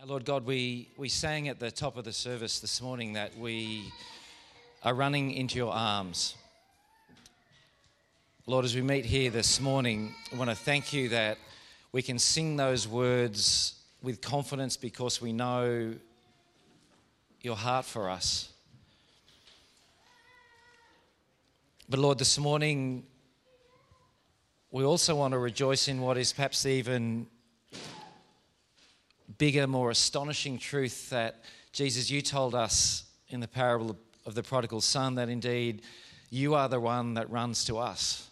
Lord God, we sang at the top of the service this morning that we are running into your arms. Lord, as we meet here this morning, I want to thank you that we can sing those words with confidence because we know your heart for us. But Lord, this morning, we also want to rejoice in what is perhaps even bigger, more astonishing truth that, Jesus, you told us in the parable of the prodigal son that indeed you are the one that runs to us.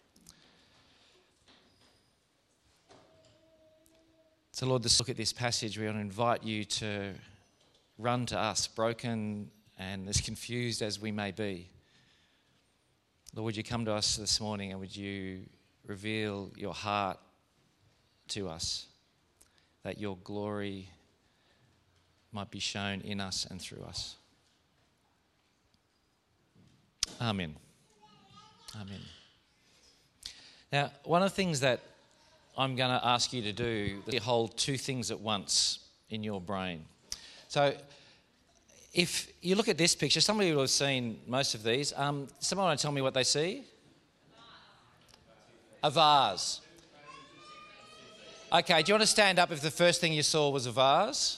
So Lord, let's look at this passage. We want to invite you to run to us, broken and as confused as we may be. Lord, would you come to us this morning and would you reveal your heart to us, that your glory might be shown in us and through us. Amen. Amen. Now, one of the things that I'm going to ask you to do is hold two things at once in your brain. So if you look at this picture, somebody will have seen most of these. Someone want to tell me what they see? A vase. Okay, do you want to stand up if the first thing you saw was a vase?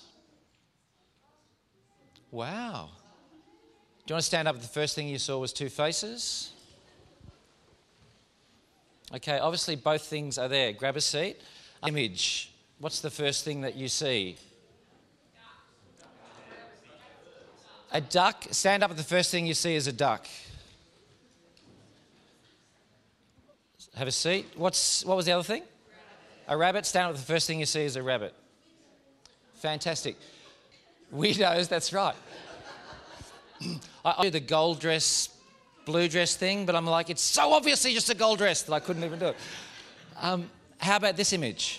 Wow. Do you want to stand up if the first thing you saw was two faces? Okay, obviously both things are there. Grab a seat. Image. What's the first thing that you see? A duck. Stand up if the first thing you see is a duck. Have a seat. What was the other thing? A rabbit. Stand up if the first thing you see is a rabbit. Fantastic. Weirdos, that's right. I do the gold dress, blue dress thing, but I'm like, it's so obviously just a gold dress that I couldn't even do it. How about this image?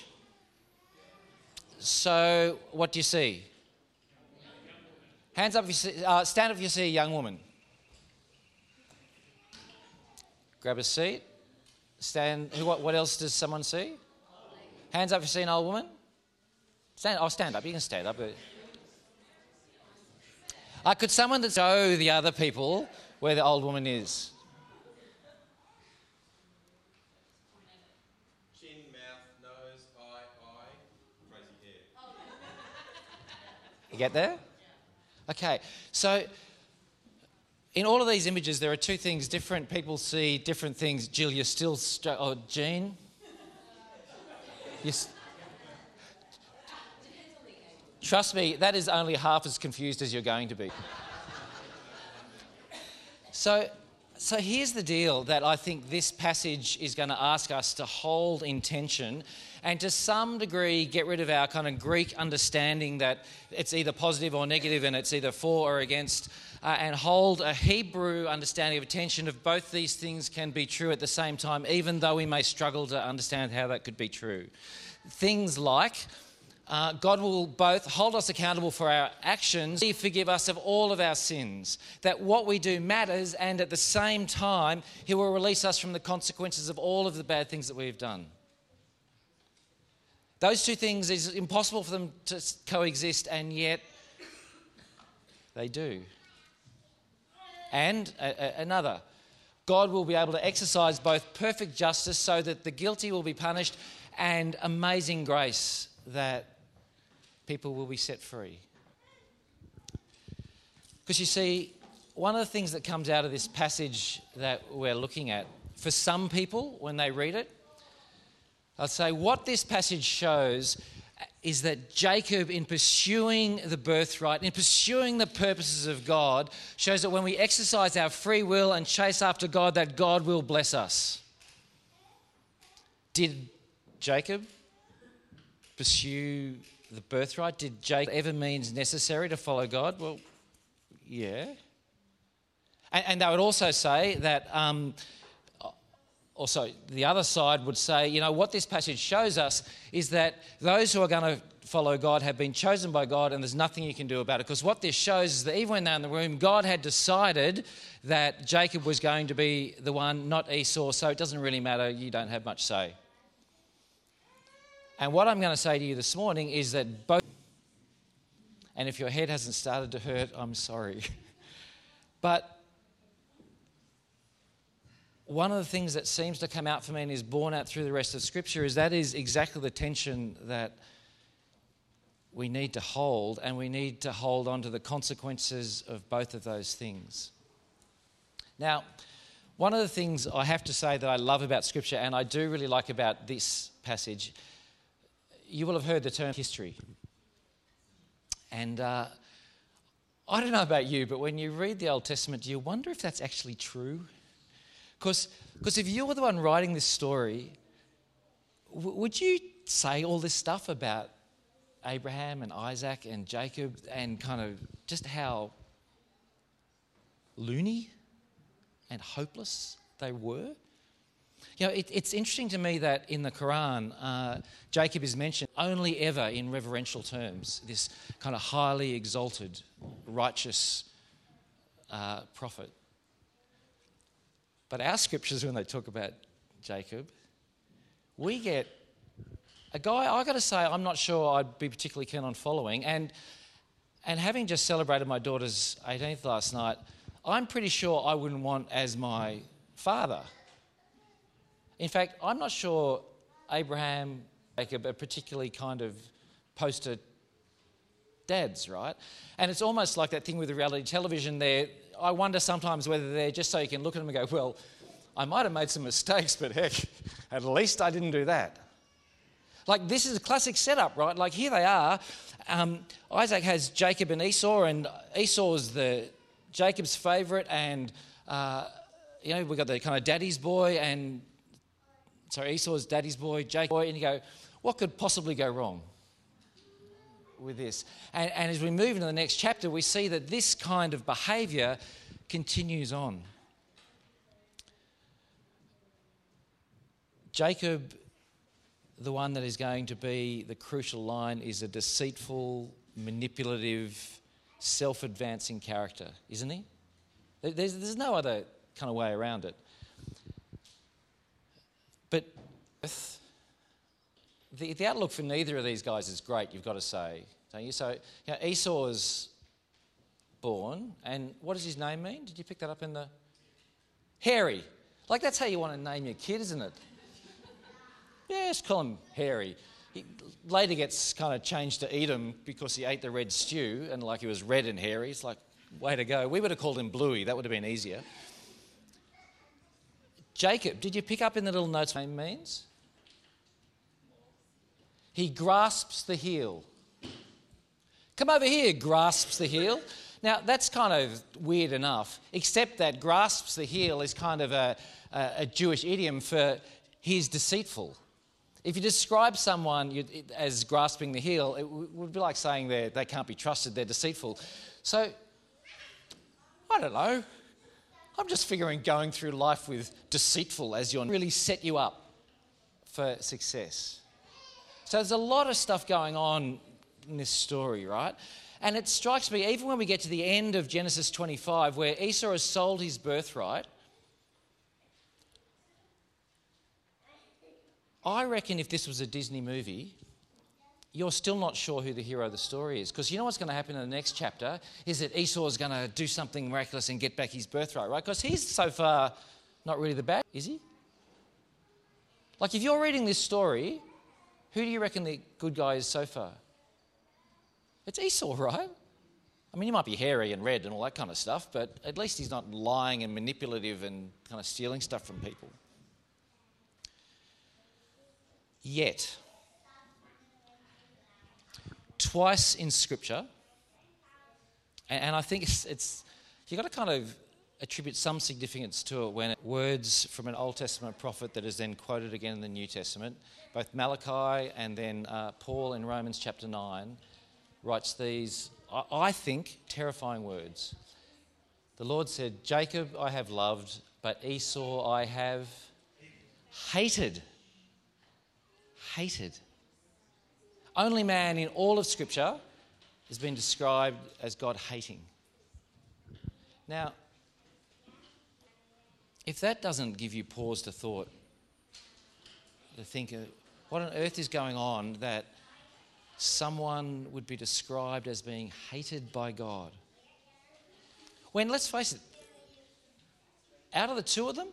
So, what do you see? Hands up if you see, stand up if you see a young woman. Grab a seat. Stand. What else does someone see? Hands up if you see an old woman. Stand up. You can stand up. Could someone show the other people where the old woman is? Chin, mouth, nose, eye, crazy hair. You get there? Okay, so in all of these images, there are two things. Different people see different things. Jill, you're still... Jean? Trust me, that is only half as confused as you're going to be. So here's the deal that I think this passage is going to ask us to hold in tension and to some degree get rid of our kind of Greek understanding that it's either positive or negative and it's either for or against, and hold a Hebrew understanding of attention of both these things can be true at the same time, even though we may struggle to understand how that could be true. Things like God will both hold us accountable for our actions, forgive us of all of our sins, that what we do matters, and at the same time, he will release us from the consequences of all of the bad things that we've done. Those two things, is impossible for them to coexist, and yet they do. And another, God will be able to exercise both perfect justice so that the guilty will be punished, and amazing grace that people will be set free. Because you see, one of the things that comes out of this passage that we're looking at, for some people, when they read it, I'd say what this passage shows is that Jacob, in pursuing the birthright, in pursuing the purposes of God, shows that when we exercise our free will and chase after God, that God will bless us. Did Jacob pursue the birthright? Did Jacob ever means necessary to follow God? Well, yeah. And they would also say that, also the other side would say, you know, what this passage shows us is that those who are going to follow God have been chosen by God and there's nothing you can do about it. Because what this shows is that even when they're in the room, God had decided that Jacob was going to be the one, not Esau, so it doesn't really matter, you don't have much say. And what I'm going to say to you this morning is that both And if your head hasn't started to hurt, I'm sorry. But one of the things that seems to come out for me and is borne out through the rest of Scripture is that is exactly the tension that we need to hold, and we need to hold on to the consequences of both of those things. Now, one of the things I have to say that I love about Scripture, and I do really like about this passage, you will have heard the term history. And I don't know about you, but when you read the Old Testament, do you wonder if that's actually true? Because if you were the one writing this story, would you say all this stuff about Abraham and Isaac and Jacob and kind of just how loony and hopeless they were? You know, it's interesting to me that in the Quran, Jacob is mentioned only ever in reverential terms, this kind of highly exalted, righteous prophet. But our scriptures, when they talk about Jacob, we get a guy, I've got to say, I'm not sure I'd be particularly keen on following. And having just celebrated my daughter's 18th last night, I'm pretty sure I wouldn't want as my father. In fact, I'm not sure Abraham, Jacob are particularly kind of poster dads, right? And it's almost like that thing with the reality television there. I wonder sometimes whether they're just so you can look at them and go, well, I might have made some mistakes, but heck, at least I didn't do that. Like, this is a classic setup, right? Like, here they are. Isaac has Jacob and Esau, and Esau is Jacob's favourite, and, we've got the kind of daddy's boy, and Esau's daddy's boy, Jacob boy, and you go, what could possibly go wrong with this? And as we move into the next chapter, we see that this kind of behaviour continues on. Jacob, the one that is going to be the crucial line, is a deceitful, manipulative, self-advancing character, isn't he? There's no other kind of way around it. But the outlook for neither of these guys is great, you've got to say, don't you? So Esau is born, and what does his name mean? Did you pick that up in the... Hairy. Like, that's how you want to name your kid, isn't it? Yeah, just call him Hairy. He later gets kind of changed to Edom because he ate the red stew and like he was red and hairy. It's like, way to go. We would have called him Bluey. That would have been easier. Jacob, did you pick up in the little notes what his name means? He grasps the heel. Come over here, grasps the heel. Now, that's kind of weird enough, except that grasps the heel is kind of a Jewish idiom for he's deceitful. If you describe someone as grasping the heel, it would be like saying they can't be trusted, they're deceitful. So, I don't know. I'm just figuring going through life with deceitful as your really set you up for success. So there's a lot of stuff going on in this story, right? And it strikes me, even when we get to the end of Genesis 25, where Esau has sold his birthright, I reckon if this was a Disney movie, you're still not sure who the hero of the story is. Because you know what's going to happen in the next chapter is that Esau is going to do something miraculous and get back his birthright, right? Because he's so far not really the bad, is he? Like, if you're reading this story, who do you reckon the good guy is so far? It's Esau, right? I mean, he might be hairy and red and all that kind of stuff, but at least he's not lying and manipulative and kind of stealing stuff from people. Yet, twice in Scripture, and I think it's you've got to kind of attribute some significance to it when words from an Old Testament prophet that is then quoted again in the New Testament, both Malachi and then Paul in Romans chapter 9 writes these, I think, terrifying words. The Lord said, Jacob I have loved, but Esau I have hated. Hated. Only man in all of Scripture has been described as God hating. Now, if that doesn't give you pause to thought, to think, what on earth is going on that someone would be described as being hated by God. When, let's face it, out of the two of them,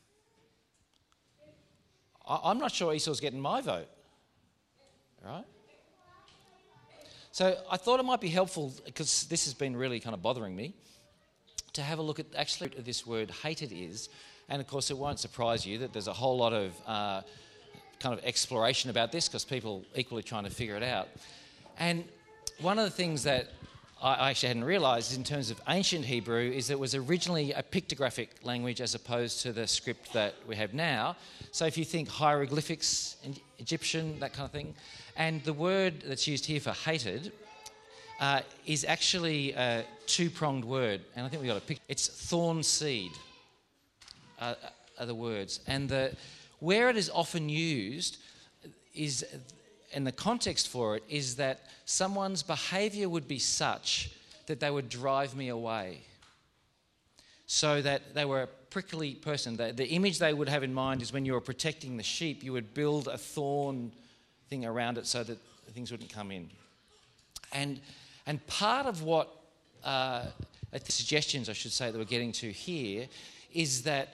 I'm not sure Esau's getting my vote, right? So I thought it might be helpful, because this has been really kind of bothering me, to have a look at actually what this word hated is. And of course, it won't surprise you that there's a whole lot of kind of exploration about this, because people are equally trying to figure it out. And one of the things that I actually hadn't realised in terms of ancient Hebrew is that it was originally a pictographic language as opposed to the script that we have now. So if you think hieroglyphics, Egyptian, that kind of thing, and the word that's used here for hated is actually a two-pronged word, and I think we got a picture. It's thorn seed are the words, and where it is often used is, and the context for it is that someone's behaviour would be such that they would drive me away. So that they were a prickly person. The image they would have in mind is when you were protecting the sheep, you would build a thorn thing around it so that things wouldn't come in. And part of what the suggestions, I should say, that we're getting to here is that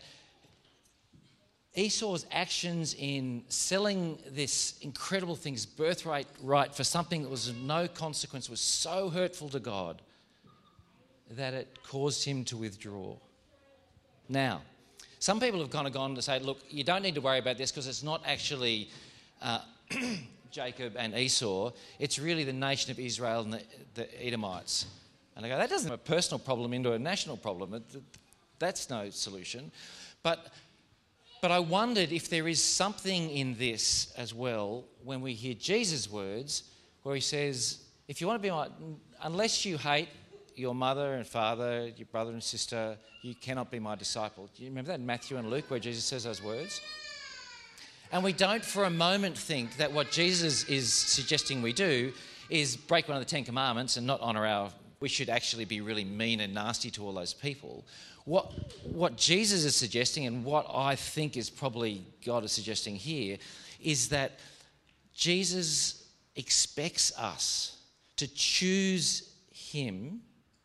Esau's actions in selling this incredible thing, his birthright right, for something that was of no consequence, was so hurtful to God that it caused him to withdraw. Now, some people have kind of gone to say, look, you don't need to worry about this because it's not actually Jacob and Esau, it's really the nation of Israel and the Edomites. And I go, that doesn't have a personal problem into a national problem. That's no solution. But I wondered if there is something in this as well when we hear Jesus' words where he says, if you want to be unless you hate your mother and father, your brother and sister, you cannot be my disciple. Do you remember that in Matthew and Luke where Jesus says those words? And we don't for a moment think that what Jesus is suggesting we do is break one of the Ten Commandments and not honour we should actually be really mean and nasty to all those people. What Jesus is suggesting, and what I think is probably God is suggesting here, is that Jesus expects us to choose him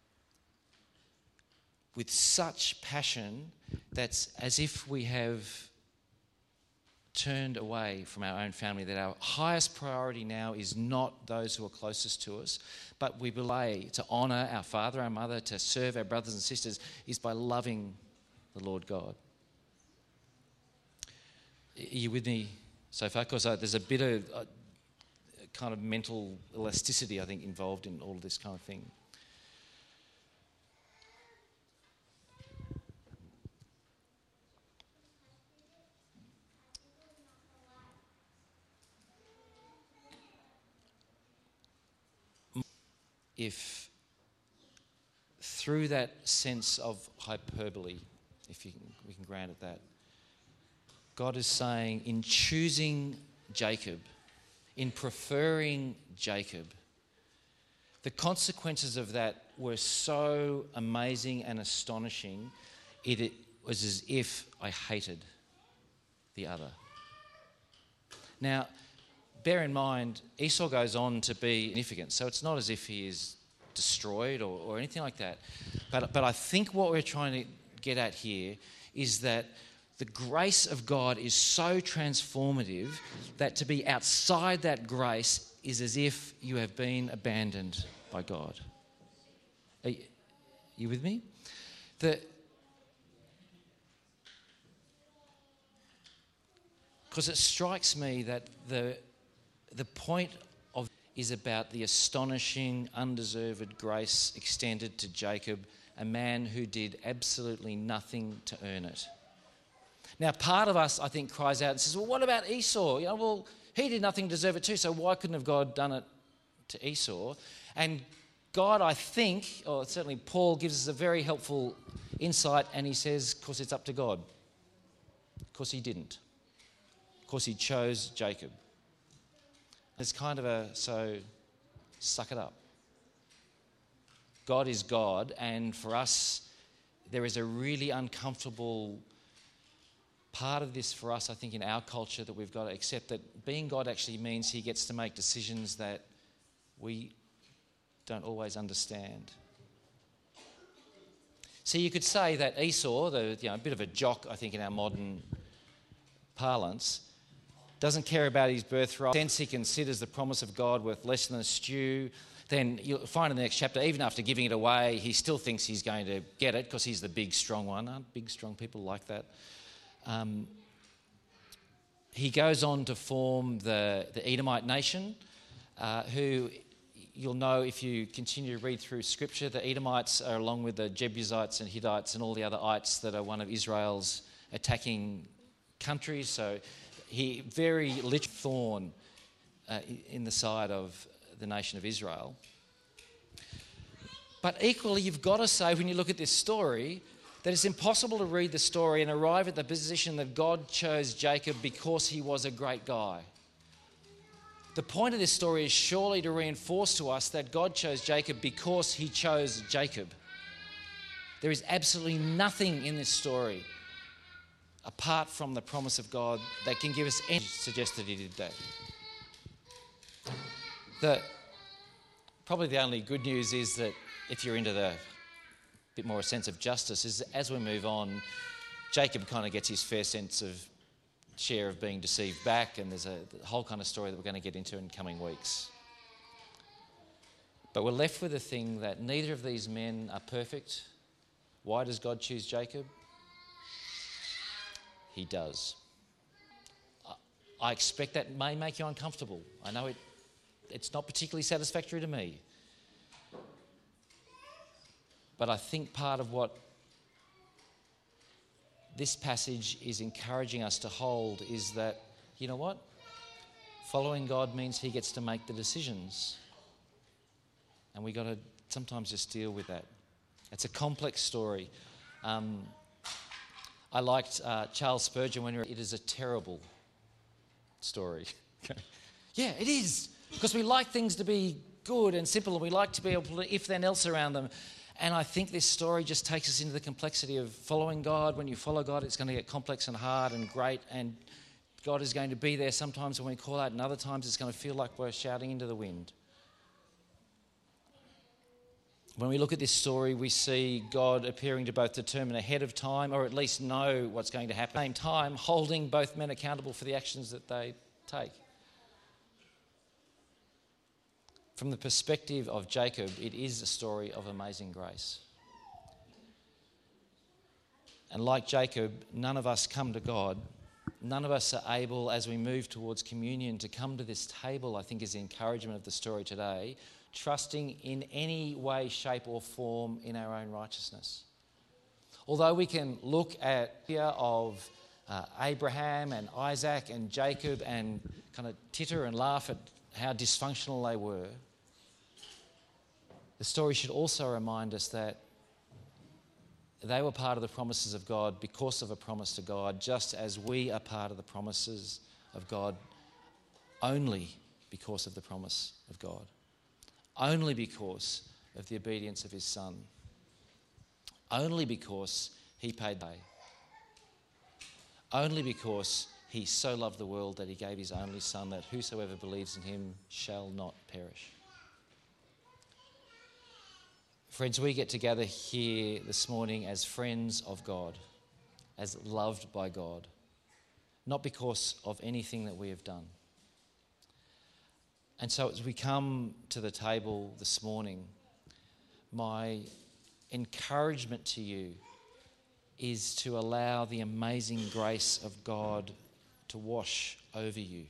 with such passion that's as if we have turned away from our own family, that our highest priority now is not those who are closest to us, but we belay to honour our father, our mother, to serve our brothers and sisters, is by loving the Lord God. Are you with me so far? Because there's a bit of kind of mental elasticity, I think, involved in all of this kind of thing. If through that sense of hyperbole, we can grant it that, God is saying in choosing Jacob, in preferring Jacob, the consequences of that were so amazing and astonishing, it was as if I hated the other. Now, bear in mind, Esau goes on to be significant, so it's not as if he is destroyed or anything like that. But I think what we're trying to get at here is that the grace of God is so transformative that to be outside that grace is as if you have been abandoned by God. Are you with me? Because it strikes me that the point of is about the astonishing, undeserved grace extended to Jacob, a man who did absolutely nothing to earn it. Now, part of us, I think, cries out and says, well, what about Esau? Well, he did nothing to deserve it too, so why couldn't have God done it to Esau? And God, I think, or certainly Paul, gives us a very helpful insight, and he says, of course, it's up to God. Of course, he didn't. Of course, he chose Jacob. It's kind of so suck it up. God is God, and for us, there is a really uncomfortable part of this for us, I think, in our culture that we've got to accept, that being God actually means he gets to make decisions that we don't always understand. So you could say that Esau, a bit of a jock, I think, in our modern parlance, doesn't care about his birthright. Since he considers the promise of God worth less than a stew, then you'll find in the next chapter, even after giving it away, he still thinks he's going to get it because he's the big, strong one. Aren't big, strong people like that? He goes on to form the Edomite nation, who you'll know if you continue to read through Scripture, the Edomites are along with the Jebusites and Hittites and all the other ites that are one of Israel's attacking countries. So he very literally thorn in the side of the nation of Israel. But equally, you've got to say, when you look at this story, that it's impossible to read the story and arrive at the position that God chose Jacob because he was a great guy. The point of this story is surely to reinforce to us that God chose Jacob because he chose Jacob. There is absolutely nothing in this story apart from the promise of God that can give us any suggest that he did that. Probably the only good news is that if you're into the bit more a sense of justice, is as we move on, Jacob kind of gets his fair sense of share of being deceived back, and there's a whole kind of story that we're going to get into in coming weeks. But we're left with the thing that neither of these men are perfect. Why does God choose Jacob? He does. I expect that may make you uncomfortable. I know it's not particularly satisfactory to me. But I think part of what this passage is encouraging us to hold is that, you know what? Following God means he gets to make the decisions. And we got to sometimes just deal with that. It's a complex story. I liked Charles Spurgeon when it is a terrible story. Yeah, it is. Because we like things to be good and simple, and we like to be able to put if then else around them. And I think this story just takes us into the complexity of following God. When you follow God, it's going to get complex and hard and great, and God is going to be there sometimes when we call out, and other times it's going to feel like we're shouting into the wind. When we look at this story, we see God appearing to both determine ahead of time, or at least know what's going to happen, at the same time holding both men accountable for the actions that they take. From the perspective of Jacob, it is a story of amazing grace. And like Jacob, none of us come to God. None of us are able, as we move towards communion, to come to this table, I think is the encouragement of the story today, trusting in any way, shape or form in our own righteousness. Although we can look at the of Abraham and Isaac and Jacob and kind of titter and laugh at how dysfunctional they were, the story should also remind us that they were part of the promises of God because of a promise to God, just as we are part of the promises of God only because of the promise of God, only because of the obedience of his Son, only because he paid the pay, only because he so loved the world that he gave his only Son, that whosoever believes in him shall not perish. Friends, we get together here this morning as friends of God, as loved by God, not because of anything that we have done. And so as we come to the table this morning, my encouragement to you is to allow the amazing grace of God to wash over you.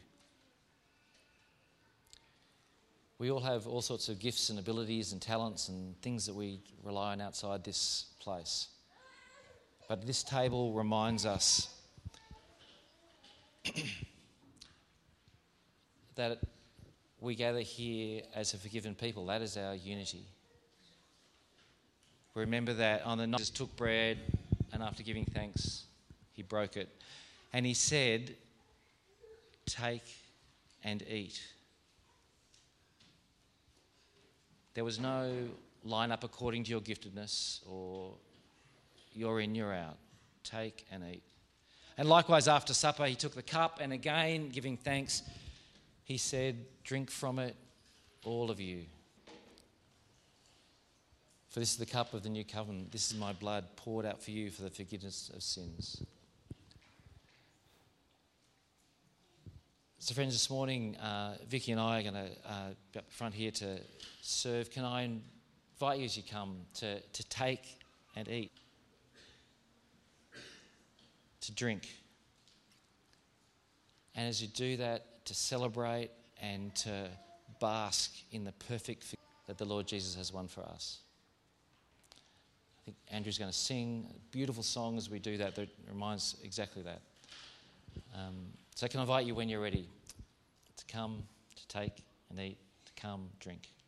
We all have all sorts of gifts and abilities and talents and things that we rely on outside this place. But this table reminds us that we gather here as a forgiven people. That is our unity. We remember that on the night Jesus took bread, and after giving thanks, he broke it. And he said, "Take and eat." There was no line up according to your giftedness or you're in, you're out. Take and eat. And likewise, after supper, he took the cup, and again, giving thanks, he said, "Drink from it. all of you. For this is the cup of the new covenant. This is my blood poured out for you for the forgiveness of sins. So friends, this morning, Vicky and I are going to be up front here to serve. Can I invite you as you come to take and eat, to drink. And as you do that, to celebrate and to bask in the perfect forgiveness that the Lord Jesus has won for us. I think Andrew's going to sing a beautiful song as we do that reminds exactly that. So can I invite you when you're ready to come, to take and eat, to come, drink.